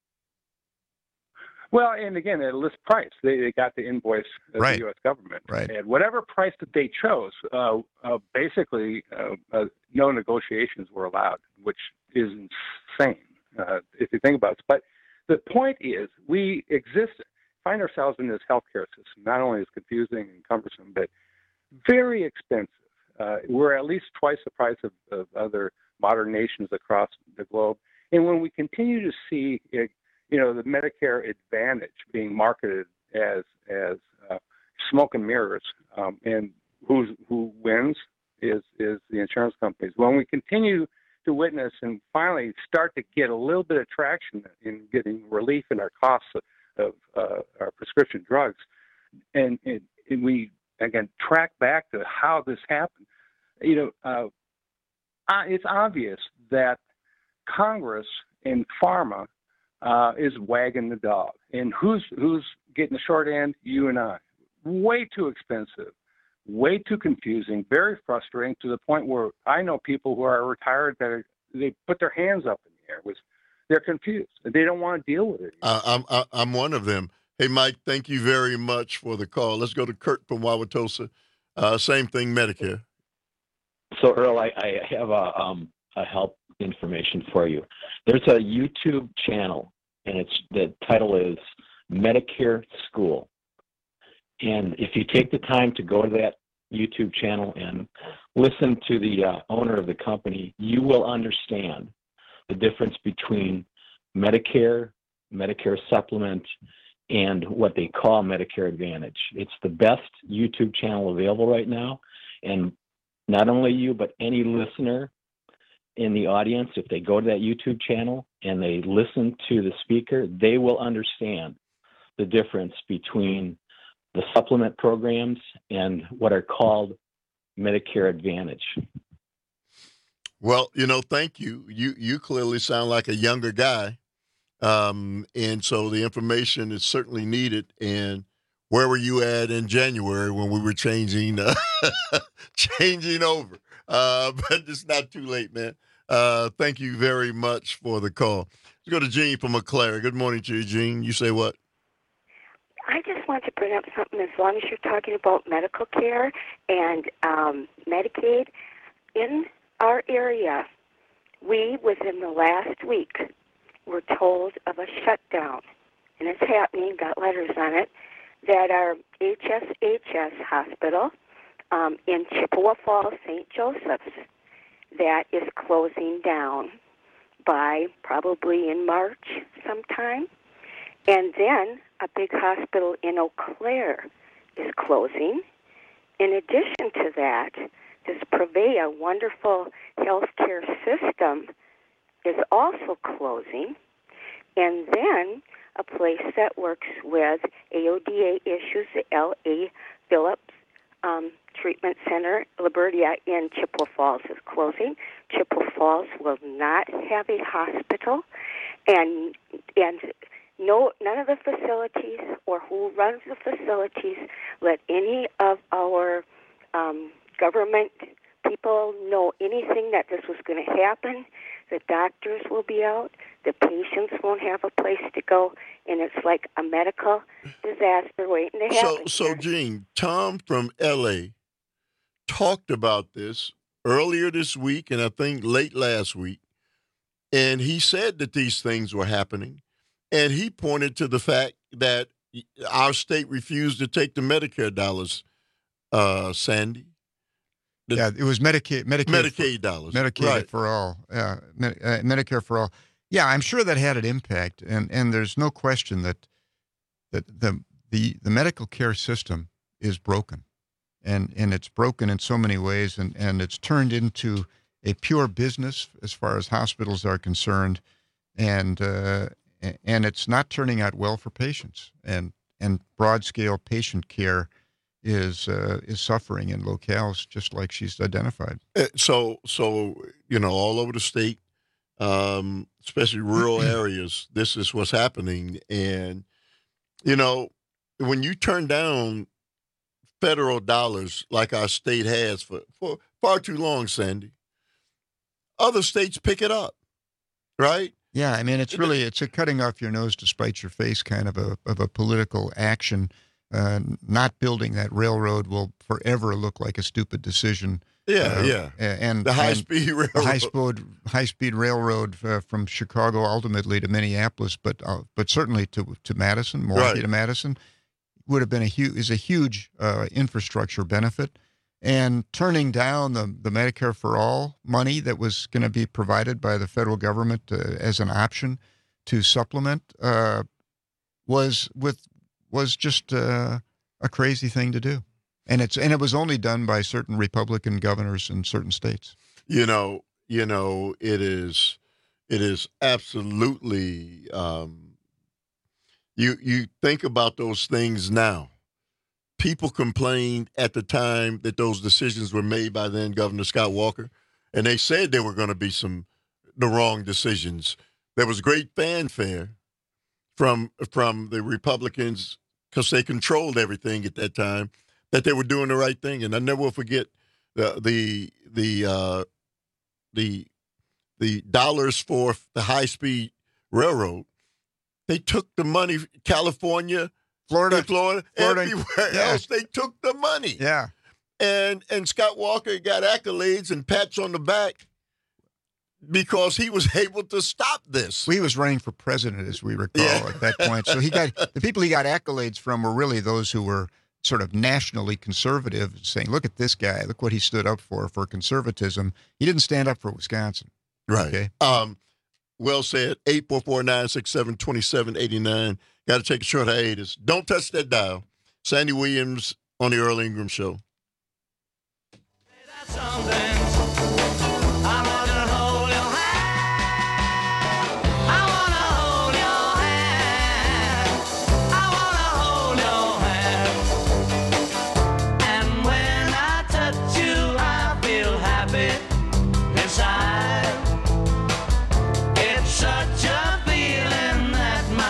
Well, and again, at a list price, they, they got the invoice of Right. the U S government. Right. And whatever price that they chose, uh, uh, basically uh, uh, no negotiations were allowed, which is insane uh, if you think about it. But the point is, we exist, find ourselves in this healthcare system, not only is confusing and cumbersome, but very expensive. Uh, we're at least twice the price of, of other modern nations across the globe. And when we continue to see it, you know, the Medicare Advantage being marketed as as uh, smoke and mirrors, um, and who's, who wins is is the insurance companies. When we continue to witness and finally start to get a little bit of traction in getting relief in our costs of, of uh, our prescription drugs, and, and, and we again track back to how this happened, you know, uh, it's obvious that Congress and pharma Uh, is wagging the dog. And who's who's getting the short end? You and I. Way too expensive, way too confusing, very frustrating to the point where I know people who are retired that are, they put their hands up in the air. Was they're confused. They don't want to deal with it. Uh, I'm I- I'm one of them. Hey, Mike, thank you very much for the call. Let's go to Kurt from Wauwatosa. Uh, same thing, Medicare. So, Earl, I, I have a, um, a help information for you. There's a YouTube channel, and it's the title is Medicare School. And if you take the time to go to that YouTube channel and listen to the uh, owner of the company, you will understand the difference between Medicare, Medicare Supplement, and what they call Medicare Advantage. It's the best YouTube channel available right now, and not only you, but any listener in the audience, if they go to that YouTube channel and they listen to the speaker, they will understand the difference between the supplement programs and what are called Medicare Advantage. Well, you know, thank you. You you clearly sound like a younger guy, um, and so the information is certainly needed. And where were you at in January when we were changing uh, changing over? Uh, but it's not too late, man. Uh, thank you very much for the call. Let's go to Gene from McClary. Good morning to you, Gene. You say what? I just want to bring up something as long as you're talking about medical care and um, Medicaid. In our area, we, within the last week, were told of a shutdown, and it's happening, got letters on it, that our H S H S hospital um, in Chippewa Falls, Saint Joseph's, that is closing down by probably in March sometime. And then a big hospital in Eau Claire is closing in addition to that, this Prevea wonderful healthcare system is also closing. And then a place that works with A O D A issues, the L A Phillips um, Treatment Center, Liberia in Chippewa Falls is closing. Chippewa Falls will not have a hospital, and and no, none of the facilities or who runs the facilities let any of our um, government people know anything that this was going to happen. The doctors will be out. The patients won't have a place to go, and it's like a medical disaster waiting to happen. So, so Gene, Tom from L A talked about this earlier this week, and I think late last week, and he said that these things were happening, and he pointed to the fact that our state refused to take the Medicare dollars, uh, Sandy. The, yeah, it was Medicaid, Medicaid, Medicaid for, dollars, Medicaid right. for all, uh, Med, uh, Medicare for all. Yeah, I'm sure that had an impact, and, and there's no question that that the the the medical care system is broken, and and it's broken in so many ways, and, and it's turned into a pure business as far as hospitals are concerned, and uh, and it's not turning out well for patients, and and broad scale patient care is uh, is suffering in locales just like she's identified. So, so you know, all over the state, um, especially rural areas, this is what's happening. And, you know, when you turn down federal dollars like our state has for, for far too long, Sandy, other states pick it up, right? Yeah, I mean, it's really, it's a cutting off your nose to spite your face kind of a of a political action. Uh, not building that railroad will forever look like a stupid decision. Yeah, uh, yeah. And the high-speed railroad. The high-speed, high-speed railroad uh, from Chicago ultimately to Minneapolis, but uh, but certainly to to Madison, Milwaukee right. to Madison, would have been a huge is a huge uh, infrastructure benefit. And turning down the, the Medicare for All money that was going to be provided by the federal government uh, as an option to supplement uh, was with. was just uh, a crazy thing to do. And it's and it was only done by certain Republican governors in certain states. You know, you know, it is it is absolutely um, you you think about those things now. People complained at the time that those decisions were made by then Governor Scott Walker, and they said there were going to be some the wrong decisions. There was great fanfare from from the Republicans because they controlled everything at that time, that they were doing the right thing. And I never will forget the the the uh, the the dollars for the high speed railroad. They took the money, California, Florida, Florida, Florida everywhere yeah. else. They took the money. Yeah, and and Scott Walker got accolades and pats on the back because he was able to stop this. Well, he was running for president, as we recall, yeah. at that point. So he got the people he got accolades from were really those who were sort of nationally conservative, saying, "Look at this guy! Look what he stood up for for conservatism." He didn't stand up for Wisconsin. Right. Okay. Um, well said. Eight four four nine six seven twenty seven eighty nine. Got to take a short hiatus. Don't touch that dial. Sandy Williams on the Earl Ingram Show.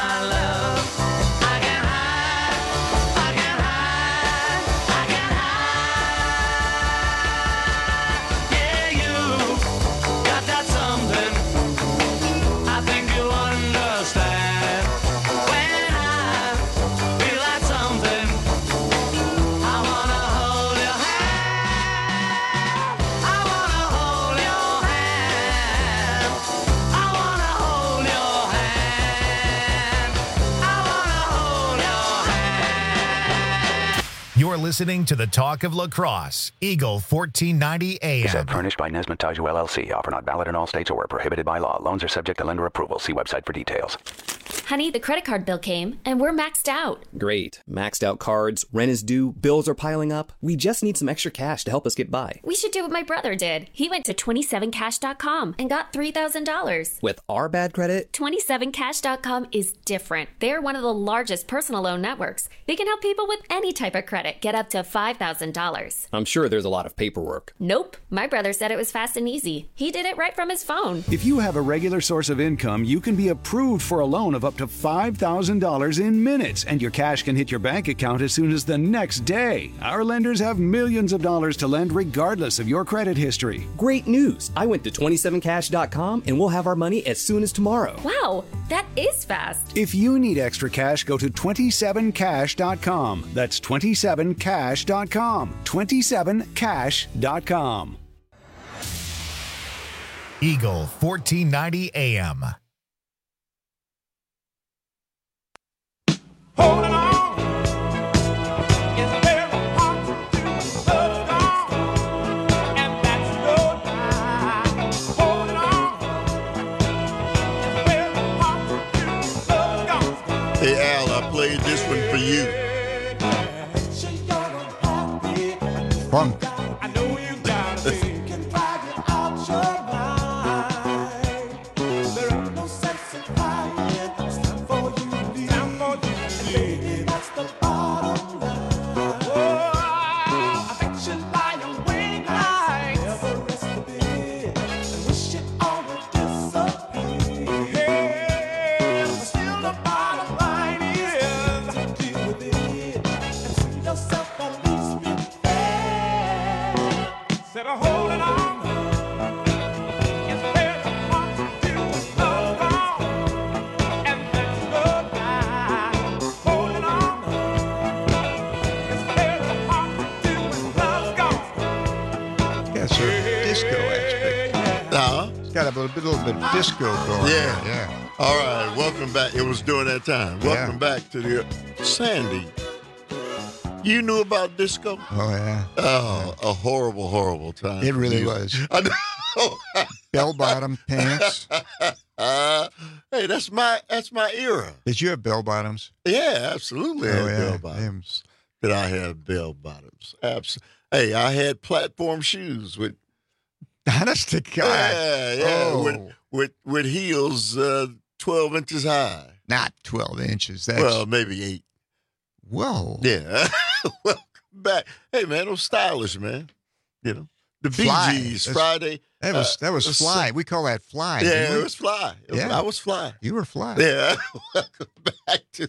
I can hide, I can hide, I can hide. You're listening to the Talk of Lacrosse, Eagle fourteen ninety A M. Asset furnished by Nesmith Taju L L C. Offer not valid in all states or prohibited by law. Loans are subject to lender approval. See website for details. Honey, the credit card bill came, and we're maxed out. Great. Maxed out cards, rent is due, bills are piling up. We just need some extra cash to help us get by. We should do what my brother did. He went to twenty-seven cash dot com and got three thousand dollars. With our bad credit? twenty-seven cash dot com is different. They're one of the largest personal loan networks. They can help people with any type of credit get up to five thousand dollars. I'm sure there's a lot of paperwork. Nope. My brother said it was fast and easy. He did it right from his phone. If you have a regular source of income, you can be approved for a loan of up to five thousand dollars in minutes, and your cash can hit your bank account as soon as the next day. Our lenders have millions of dollars to lend regardless of your credit history. Great news! I went to twenty-seven cash dot com and we'll have our money as soon as tomorrow. Wow, that is fast. If you need extra cash, go to twenty-seven cash dot com. That's twenty-seven cash dot com. twenty-seven cash dot com. Eagle fourteen ninety A M. Holding on is very hard to hold on, and that's no lie. Holding on is very hard to hold on. Hey, Al, I played this one for you. Fun. I know you gotta be. Can drive you out your mind. There ain't no sense in crying. It's time for you to leave. Time for you to leave. Baby, that's the bottom line. Oh, I bet you lie awake nights. Never rest a bit. And wish it all would disappear. Yeah, but still the bottom line is to deal with it and see yourself at least be fair. Instead of holding on, it's very hard to do love gone, and that's no lie. Holding on, it's very hard to do when love's gone. Yeah, sort of disco aspect. Uh-huh. It's got a little bit, little bit of disco going. Yeah. on. Yeah. All right, welcome back. It was during that time. Welcome Yeah. back to the Sandy. You knew about disco? Oh, yeah. Oh, a horrible, horrible time. It really You- was. I know. Bell-bottom pants. Uh, hey, that's my that's my era. Did you have bell bottoms? Yeah, absolutely. I Oh, had yeah. bell bottoms. Did I have bell bottoms? Abs- hey, I had platform shoes with Honest to God. yeah, yeah, Oh. with with with heels uh, twelve inches high. Not twelve inches. That's, Well, maybe eight. whoa. Yeah. Welcome back. Hey, man, it was stylish, man. You know, the Bee Fly. Gees That's- Friday. That was uh, that was was fly. so- We call that fly. Yeah, didn't it we? was fly. It was- Yeah. I was fly. You were fly. Yeah. Welcome back to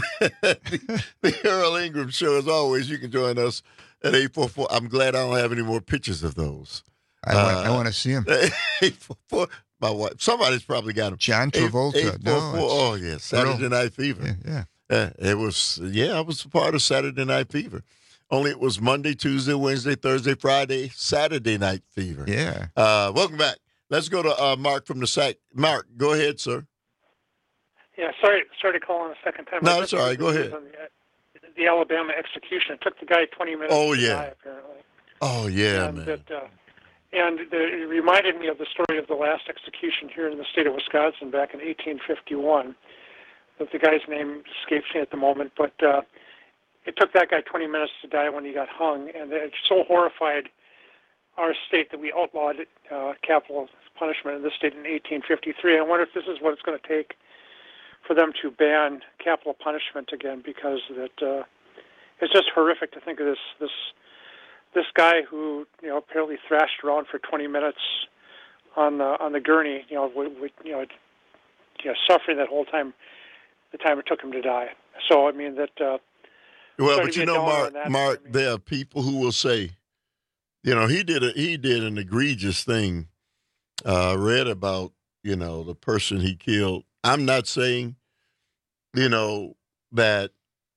the, the Earl Ingram Show. As always, you can join us at eight four four. I'm glad I don't have any more pictures of those. I want, I want to see him. eight four four. My wife. Somebody's probably got them. John Travolta. eight four four. No, Oh, yeah. Saturday Earl. Night Fever. Yeah, yeah. Uh, it was, yeah, I was a part of Saturday Night Fever. Only it was Monday, Tuesday, Wednesday, Thursday, Friday, Saturday Night Fever. Yeah. Uh, welcome back. Let's go to uh, Mark from the site. Mark, go ahead, sir. Yeah, sorry, sorry to call on a second time. No, I that's just all right. Go was ahead. on The, uh, the Alabama execution. It took the guy twenty minutes Oh, to yeah. die, apparently. Oh, yeah, and man. That, uh, and the, it reminded me of the story of the last execution here in the state of Wisconsin back in eighteen fifty-one. That the guy's name escapes me at the moment, but uh, it took that guy twenty minutes to die when he got hung, and it so horrified our state that we outlawed uh, capital punishment in this state in eighteen fifty-three. I wonder if this is what it's going to take for them to ban capital punishment again, because that uh, it's just horrific to think of this this this guy who you know apparently thrashed around for twenty minutes on the on the gurney, you know, with, with, you know, you know, suffering that whole time, the time it took him to die. So I mean that. Uh, Well, sorry but to you be a know, downer Mark, on that, Mark, I mean. there are people who will say, you know, he did a, he did an egregious thing. Uh, read about, you know, the person he killed. I'm not saying, you know, that,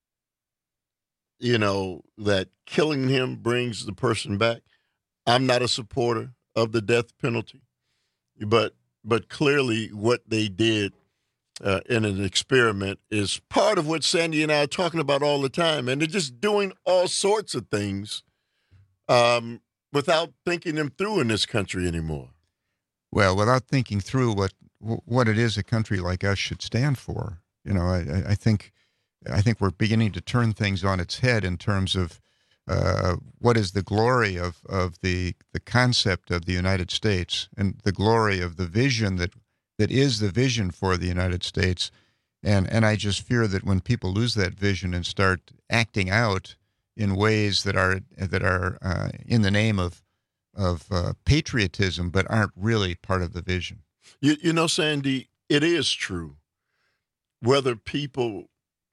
you know, that killing him brings the person back. I'm not a supporter of the death penalty, but but clearly what they did uh, in an experiment is part of what Sandy and I are talking about all the time. And they're just doing all sorts of things um, without thinking them through in this country anymore. Well, without thinking through what what it is a country like us should stand for. You know, I, I think I think we're beginning to turn things on its head in terms of uh, what is the glory of, of the the concept of the United States and the glory of the vision that that is the vision for the United States. And and I just fear that when people lose that vision and start acting out in ways that are that are uh, in the name of of uh, patriotism, but aren't really part of the vision. You, you know, Sandy, it is true. Whether people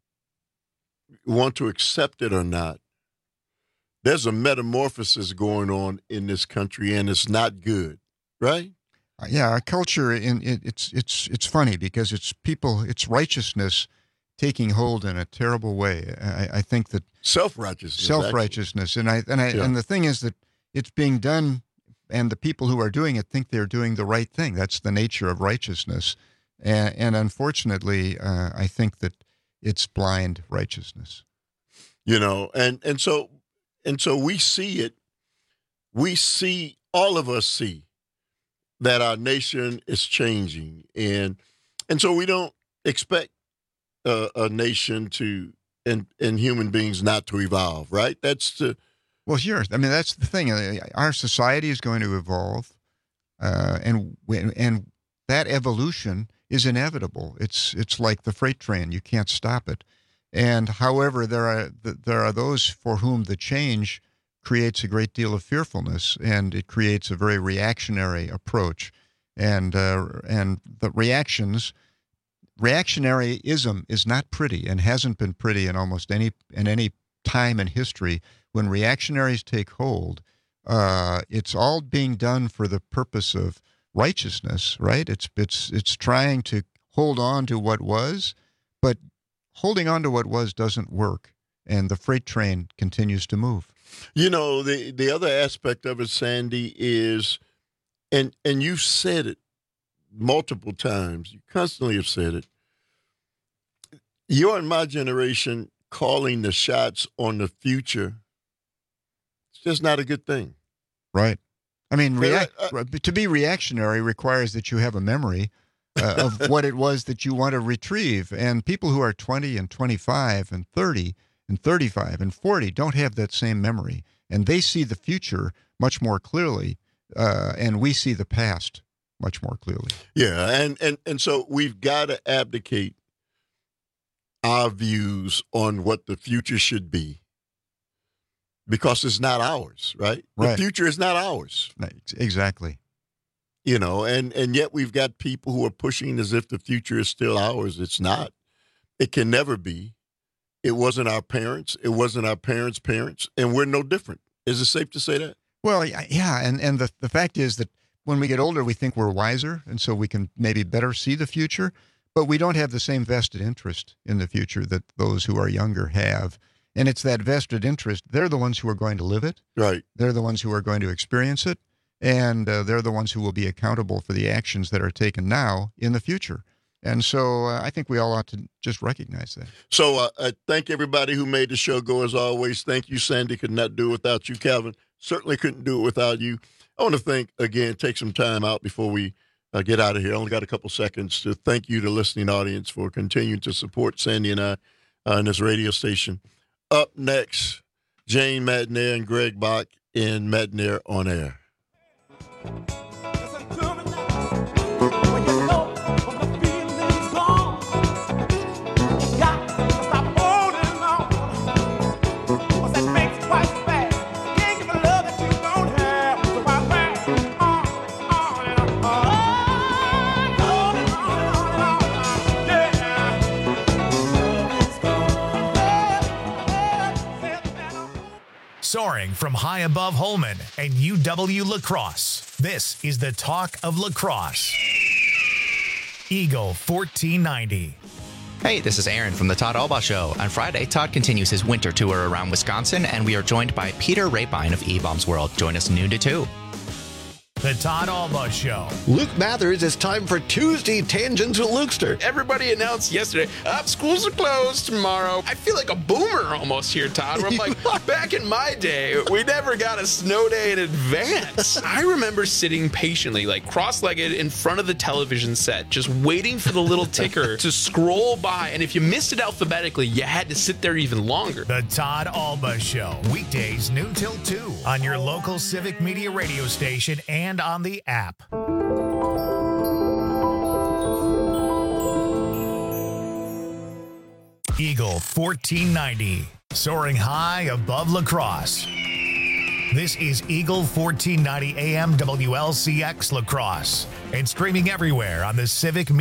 want to accept it or not, there's a metamorphosis going on in this country, and it's not good, right? Uh, yeah, our culture, in it, it's it's it's funny because it's people, it's righteousness taking hold in a terrible way. I, I think that self-righteousness, self-righteousness, and I and I yeah. and the thing is that it's being done, and the people who are doing it think they're doing the right thing. That's the nature of righteousness. And, and unfortunately, uh, I think that it's blind righteousness. You know, and, and so and so we see it. We see, all of us see that our nation is changing. And and so we don't expect uh, a nation to, and, and human beings not to evolve, right? That's the... Well, sure. I mean, that's the thing. Our society is going to evolve, uh, and and that evolution is inevitable. It's it's like the freight train; you can't stop it. And however, there are there are those for whom the change creates a great deal of fearfulness, and it creates a very reactionary approach. And uh, and the reactions, reactionaryism is not pretty, and hasn't been pretty in almost any in any time in history. When reactionaries take hold, uh, it's all being done for the purpose of righteousness, right? It's it's it's trying to hold on to what was, but holding on to what was doesn't work, and the freight train continues to move. You know, the the other aspect of it, Sandy, is, and and you've said it multiple times. You constantly have said it. You're in my generation calling the shots on the future. It's just not a good thing. Right. I mean, react, uh, to be reactionary requires that you have a memory uh, of what it was that you want to retrieve. And people who are twenty and twenty-five and thirty and thirty-five and forty don't have that same memory. And they see the future much more clearly, uh, and we see the past much more clearly. Yeah, and, and, and so we've got to abdicate our views on what the future should be, because it's not ours, right? Right. The future is not ours. Exactly. You know, and, and yet we've got people who are pushing as if the future is still ours. It's not. It can never be. It wasn't our parents. It wasn't our parents' parents, and we're no different. Is it safe to say that? Well, yeah, and, and the, the fact is that when we get older, we think we're wiser, and so we can maybe better see the future, but we don't have the same vested interest in the future that those who are younger have. And it's that vested interest. They're the ones who are going to live it. Right. They're the ones who are going to experience it. And uh, they're the ones who will be accountable for the actions that are taken now in the future. And so uh, I think we all ought to just recognize that. So uh, I thank everybody who made the show go, as always. Thank you, Sandy. Could not do it without you. Calvin, certainly couldn't do it without you. I want to thank, again, take some time out before we uh, get out of here. I only got a couple seconds to thank you, the listening audience, for continuing to support Sandy and I uh, in this radio station. Up next, Jane Matenaer and Greg Bach in Matenaer on Air. Soaring from high above Holman and U W La Crosse, this is the Talk of La Crosse. Eagle fourteen ninety. Hey, this is Aaron from the Todd Albaugh Show. On Friday, Todd continues his winter tour around Wisconsin, and we are joined by Peter Rapine of E-Bombs World. Join us noon to two. The Todd Alba Show. Luke Mathers, it's time for Tuesday Tangents with Lukester. Everybody announced yesterday, up, schools are closed tomorrow. I feel like a boomer almost here, Todd. Where I'm like, back in my day, we never got a snow day in advance. I remember sitting patiently, like cross-legged in front of the television set, just waiting for the little ticker to scroll by. And if you missed it alphabetically, you had to sit there even longer. The Todd Alba Show. Weekdays noon till two on your local Civic Media radio station and and on the app. Eagle fourteen ninety, soaring high above La Crosse. This is Eagle fourteen ninety A M W L C X La Crosse and streaming everywhere on the Civic Media